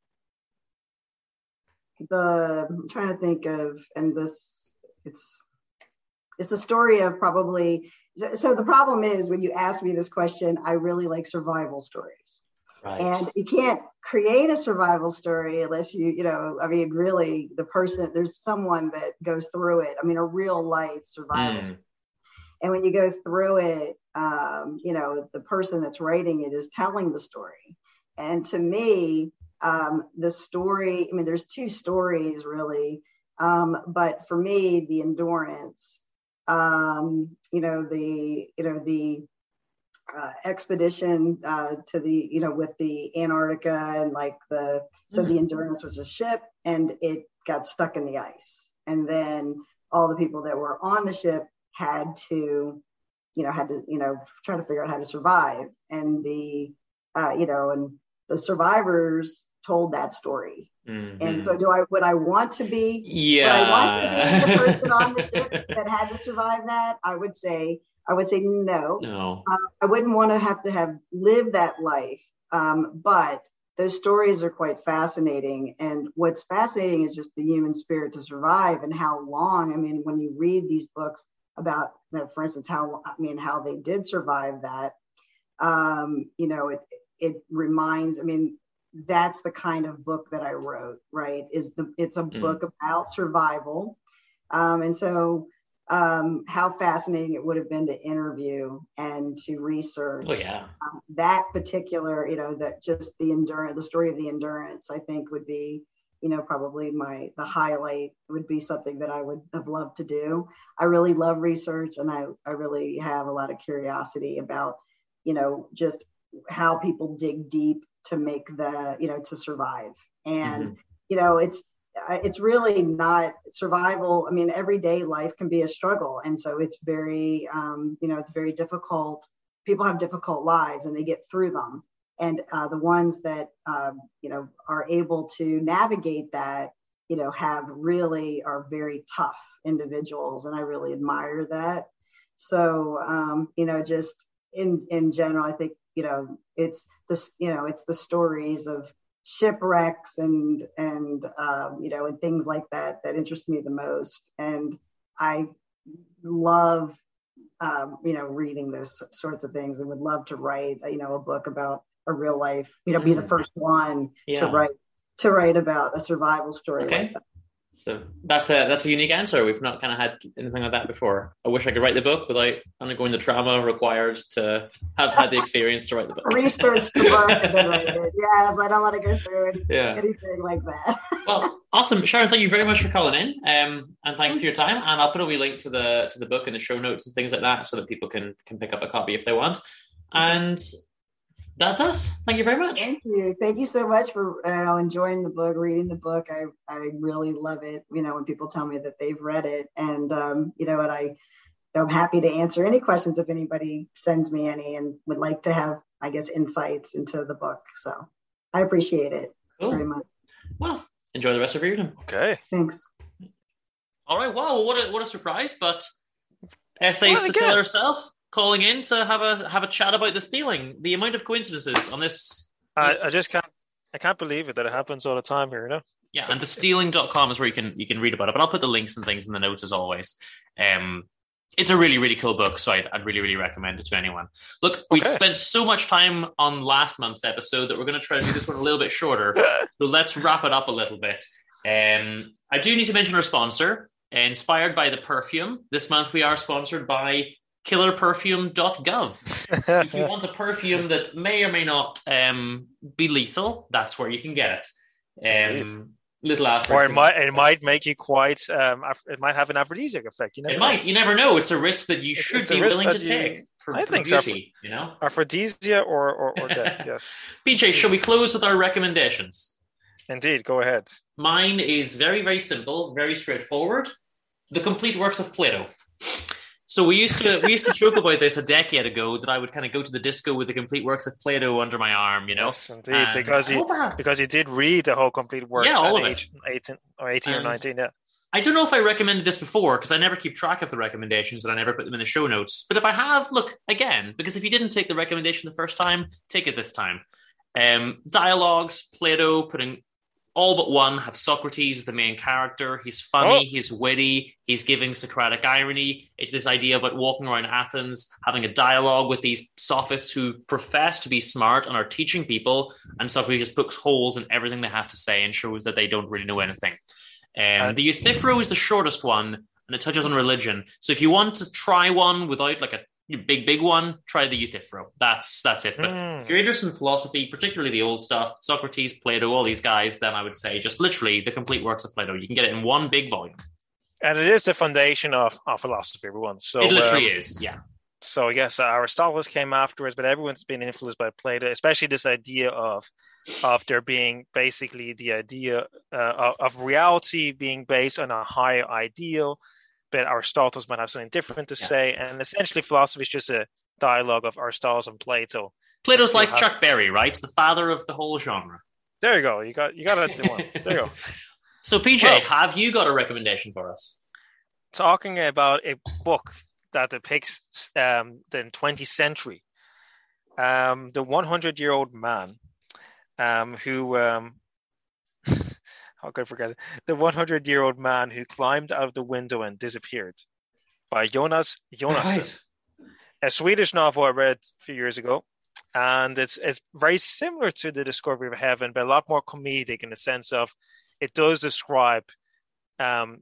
the I'm trying to think of, and this it's it's a story of probably, so the problem is when you ask me this question, I really like survival stories. Right. And you can't create a survival story unless you, you know, I mean, really the person, there's someone that goes through it. I mean, a real life survival mm. story. And when you go through it, um, you know, the person that's writing it is telling the story. And to me, Um, the story, I mean, there's two stories really, um, but for me, the endurance, um, you know, the, you know, the uh, expedition uh, to the, you know, with the Antarctica and like the, so mm-hmm. the Endurance was a ship and it got stuck in the ice. And then all the people that were on the ship had to, you know, had to, you know, try to figure out how to survive. And the, uh, you know, and the survivors told that story. Mm-hmm. And so do I, would I want to be, yeah. would I want to be the person on the ship that had to survive that? I would say, I would say no. No. Uh, I wouldn't want to have to have lived that life. Um, but those stories are quite fascinating. And what's fascinating is just the human spirit to survive and how long. I mean, when you read these books about, for instance, how I mean how they did survive that, um, you know, it it reminds. I mean, that's the kind of book that I wrote. Right? Is the it's a mm. book about survival, um, and so. Um, how fascinating it would have been to interview and to research oh, yeah. um, that particular, you know, that just the endurance, the story of the Endurance, I think would be, you know, probably my, the highlight would be something that I would have loved to do. I really love research, and I, I really have a lot of curiosity about, you know, just how people dig deep to make the, you know, to survive. And, mm-hmm. you know, it's, it's really not survival. I mean, everyday life can be a struggle. And so it's very, um, you know, it's very difficult. People have difficult lives and they get through them. And uh, the ones that, um, you know, are able to navigate that, you know, have really are very tough individuals. And I really admire that. So, um, you know, just in, in general, I think, you know, it's this, you know, it's the stories of shipwrecks and and um, you know and things like that that interest me the most, and I love um, you know reading those sorts of things, and would love to write you know a book about a real life, you know, be the first one yeah. to write to write about a survival story. Okay. Like that. So that's a that's a unique answer. We've not kind of had anything like that before. I wish I could write the book without undergoing the trauma required to have had the experience to write the book. Research the book and then write it. Yes, I don't want to go through any, yeah. anything like that. Well, awesome, Sharon. Thank you very much for calling in, um, and thanks for your time. And I'll put a wee link to the to the book in the show notes and things like that, so that people can can pick up a copy if they want. And that's us. Thank you very much. Thank you. Thank you so much for you know, enjoying the book, reading the book. I, I really love it, you know, when people tell me that they've read it. And, um, you know, and I, I'm happy to answer any questions if anybody sends me any and would like to have, I guess, insights into the book. So I appreciate it cool. very much. Well, enjoy the rest of your evening. Okay. Thanks. All right. Wow. What a, what a surprise. But S A Satilla herself calling in to have a have a chat about the stealing. The amount of coincidences on this. I, I just can't. I can't believe it that it happens all the time here. You know. Yeah, so, and the stealing dot com is where you can you can read about it. But I'll put the links and things in the notes as always. Um, it's a really really cool book, so I'd, I'd really really recommend it to anyone. Look, we okay. spent so much time on last month's episode that we're going to try to do this one a little bit shorter. So let's wrap it up a little bit. Um, I do need to mention our sponsor, inspired by the perfume. This month we are sponsored by killer perfume dot gov. So if you want a perfume that may or may not um, be lethal, that's where you can get it. Um, little after, or it might it might make you quite. Um, it might have an aphrodisiac effect. You never it know. might. You never know. It's a risk that you it's, should it's be willing to you, take for, I for think beauty. So. You know, aphrodisia or or, or death. Yes. P J, shall we close with our recommendations? Indeed, go ahead. Mine is very very simple, very straightforward. The complete works of Plato. So we used to we used to joke about this a decade ago that I would kind of go to the disco with the complete works of Plato under my arm, you know. Yes, indeed, and because you because you did read the whole complete works yeah, all at of age eighteen or eighteen and or nineteen. Yeah, I don't know if I recommended this before because I never keep track of the recommendations and I never put them in the show notes. But if I have, look again, because if you didn't take the recommendation the first time, take it this time. Um, dialogues, Plato, putting. All but one have Socrates as the main character. He's funny, oh. he's witty, he's giving Socratic irony. It's this idea about walking around Athens, having a dialogue with these sophists who profess to be smart and are teaching people, and Socrates just pokes holes in everything they have to say and shows that they don't really know anything. Um, the Euthyphro is the shortest one, and it touches on religion. So if you want to try one without like a big, big one, try the Euthyphro. That's that's it. But mm. if you're interested in philosophy, particularly the old stuff, Socrates, Plato, all these guys, then I would say just literally the complete works of Plato. You can get it in one big volume. And it is the foundation of, of philosophy, everyone. So it literally um, is, yeah. So yes, Aristotle came afterwards, but everyone's been influenced by Plato, especially this idea of of there being basically the idea uh, of, of reality being based on a higher ideal. But Aristotle might have something different to yeah. say, and essentially philosophy is just a dialogue of Aristotle and Plato. Plato's like have... Chuck Berry, right? It's the father of the whole genre. There you go. You got you got it. One. There you go. So P J, well, have you got a recommendation for us? Talking about a book that depicts um, the twentieth century, um, the one hundred year old man. um, who um, how could I forget it? The one hundred year old man who climbed out of the window and disappeared, by Jonas Jonasson. Right. A Swedish novel I read a few years ago, and it's it's very similar to The Discovery of Heaven, but a lot more comedic in the sense of it does describe um,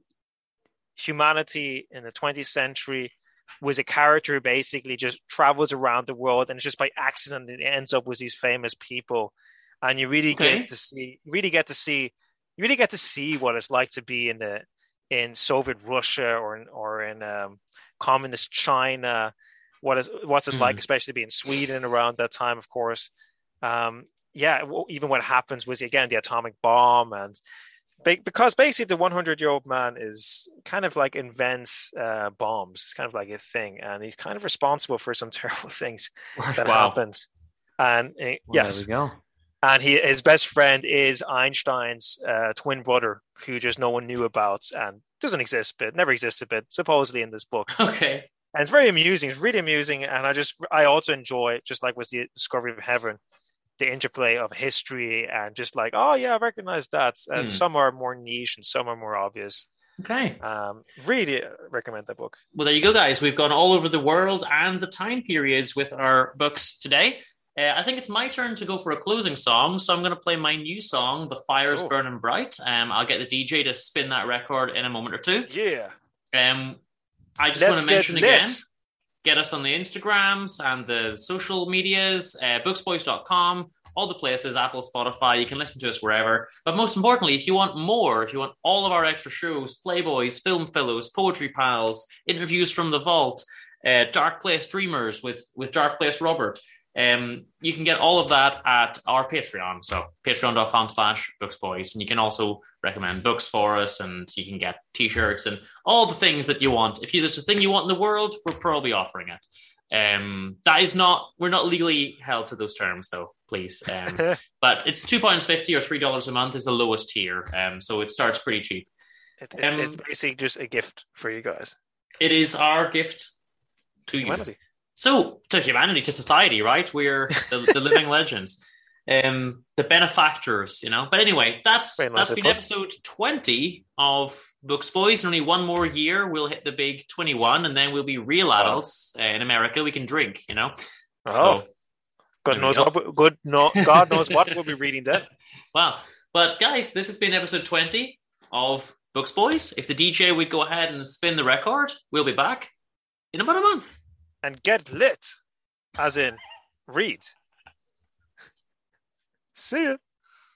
humanity in the twentieth century was a character who basically just travels around the world, and it's just by accident it ends up with these famous people, and you really okay. get to see, really get to see, you really get to see what it's like to be in the in Soviet Russia or in or in um, communist China. What is what's it mm. like, especially being Sweden around that time, of course. Um, yeah, even what happens was again the atomic bomb, and because basically the one hundred year old man is kind of like invents uh, bombs. It's kind of like a thing, and he's kind of responsible for some terrible things that wow. happened. And uh, well, yes, there we go. And he his best friend is Einstein's uh, twin brother, who just no one knew about and doesn't exist, but never existed, but supposedly in this book. Okay. And it's very amusing. It's really amusing, and I just I also enjoy, just like with the Discovery of Heaven, the interplay of history and just like, oh yeah, I recognize that. And mm. some are more niche and some are more obvious. Okay. Um, really recommend that book. Well, there you go, guys. We've gone all over the world and the time periods with our books today. Uh, I think it's my turn to go for a closing song, so I'm going to play my new song, "The Fire's oh. Burning Bright." Um, I'll get the D J to spin that record in a moment or two. Yeah. Um. I just Let's want to mention get again, get us on the Instagrams and the social medias, uh, booksboys dot com, all the places, Apple, Spotify. You can listen to us wherever. But most importantly, if you want more, if you want all of our extra shows, Playboys, Film Fellows, Poetry Pals, interviews from the Vault, uh, Dark Place Dreamers with, with Dark Place Robert, um, you can get all of that at our Patreon. So patreon dot com slash booksboys. And you can also recommend books for us, and you can get t-shirts and all the things that you want. If there's a thing you want in the world, we're probably offering it. Um, that is not, we're not legally held to those terms though, please. Um, but it's two pounds fifty or three dollars a month is the lowest tier. Um, so it starts pretty cheap. It, it's, um, it's basically just a gift for you guys. It is our gift to humanity. You. So to humanity, to society, right? We're the, the living legends. Um, the benefactors, you know. But anyway, that's Very that's been fun. Episode twenty of Books Boys. In only one more year, we'll hit the big twenty-one, and then we'll be real adults. Oh. Uh, in America, we can drink, you know. Oh, so, God knows go. what. Good, no, God knows what we'll be reading then. Wow! But guys, this has been episode twenty of Books Boys. If the D J would go ahead and spin the record, we'll be back in about a month. And get lit, as in read. See ya.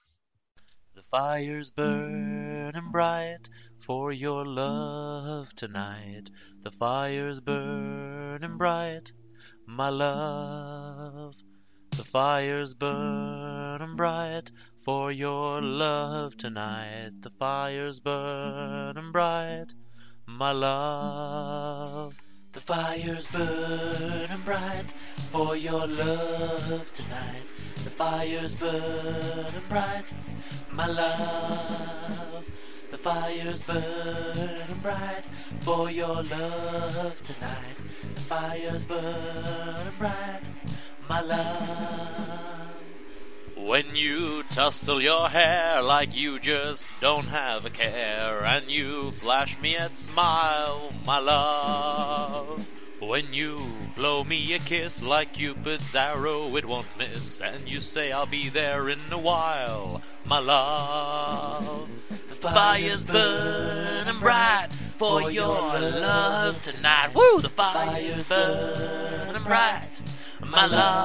The fire's burning bright for your love tonight. The fire's burning bright, my love. The fire's burning bright for your love tonight. The fire's burning bright, my love. The fire's burning bright for your love tonight. The fire's burning bright, my love. The fire's burning bright for your love tonight. The fire's burning bright, my love. When you tussle your hair like you just don't have a care, and you flash me a smile, my love. When you blow me a kiss like Cupid's arrow, it won't miss, and you say I'll be there in a while, my love. The fire's burning bright for your love tonight. Woo! The fire's burning bright, my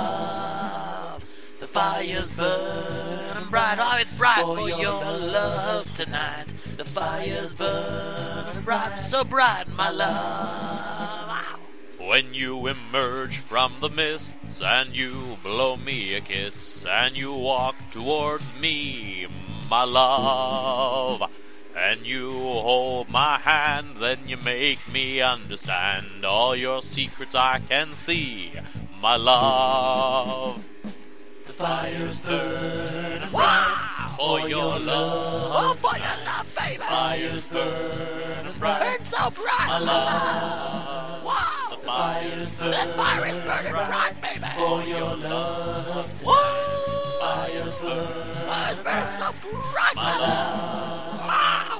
love. The fire's burning bright, oh, it's bright for, for your, your love tonight. The fire's burning bright, so bright, my love. When you emerge from the mists and you blow me a kiss and you walk towards me, my love, and you hold my hand, then you make me understand all your secrets I can see, my love. The fire's burning bright for your love. Oh, for your love, baby. The fire's burning bright. It's so bright, my love. Wow. The fire's burning bright. The fire is burning bright, baby. For your love tonight. The fire's burning fires burn so bright, my love. Wow.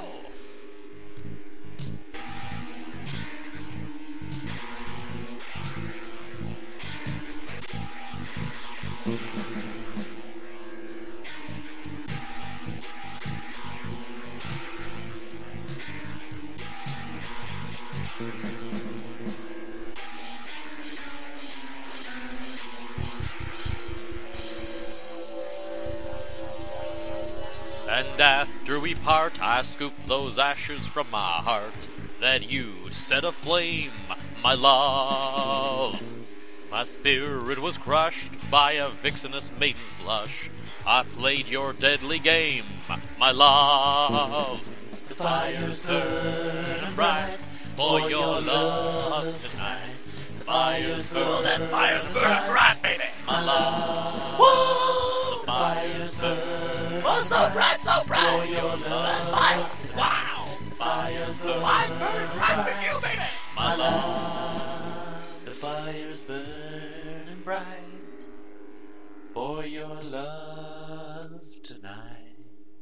And after we part, I scoop those ashes from my heart that you set aflame, my love. My spirit was crushed by a vixenous maiden's blush. I played your deadly game, my love. The fires burn bright for your love tonight. The fires burn, that fires burn bright, baby, my love. Whoa! The fires burn, oh, so bright, so bright for your love tonight. Wow! The fires burn, fires burn bright for you, baby, my love. The fires burn bright for your love tonight.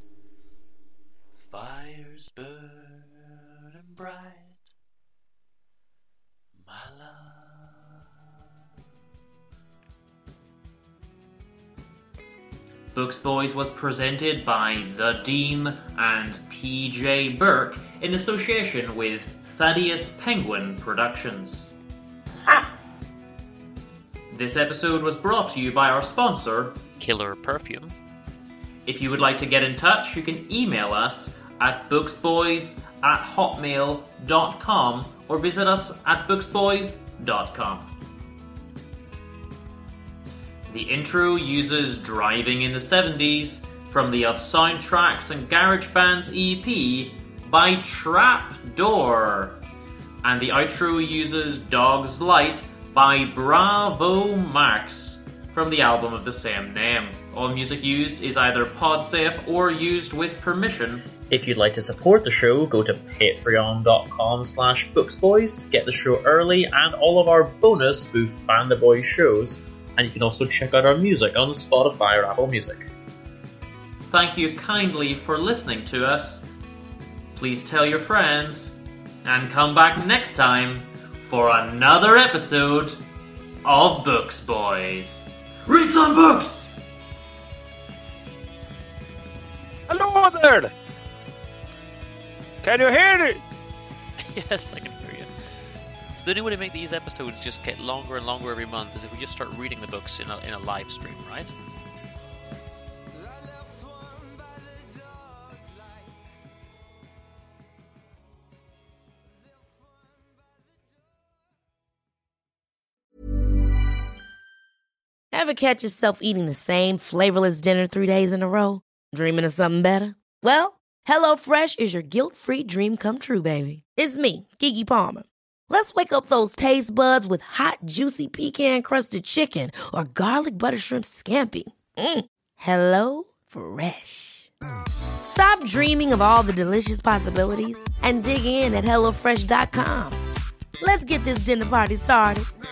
Fires burn bright, my love. Books Boys was presented by The Dean and P J Burke in association with Thaddeus Penguin Productions. Ah! This episode was brought to you by our sponsor, Killer Perfume. If you would like to get in touch, you can email us at booksboys at hotmail dot com or visit us at booksboys dot com. The intro uses Driving in the seventies from the Of Soundtracks and Garage Bands E P by Trapdoor. And the outro uses Dog's Light by Bravo Max from the album of the same name. All music used is either PodSafe or used with permission. If you'd like to support the show, go to patreon.com slash booksboys, get the show early and all of our bonus Spoof Fan the Boys shows, and you can also check out our music on Spotify or Apple Music. Thank you kindly for listening to us. Please tell your friends, and come back next time for another episode of Books Boys. Read some books! Hello there! Can you hear me? Yes, I can hear you. So the only way to make these episodes just get longer and longer every month is if we just start reading the books in a, in a live stream, right? Ever catch yourself eating the same flavorless dinner three days in a row? Dreaming of something better? Well, HelloFresh is your guilt-free dream come true, baby. It's me, Keke Palmer. Let's wake up those taste buds with hot, juicy pecan-crusted chicken or garlic butter shrimp scampi. Mm. Hello Fresh. Stop dreaming of all the delicious possibilities and dig in at hello fresh dot com. Let's get this dinner party started.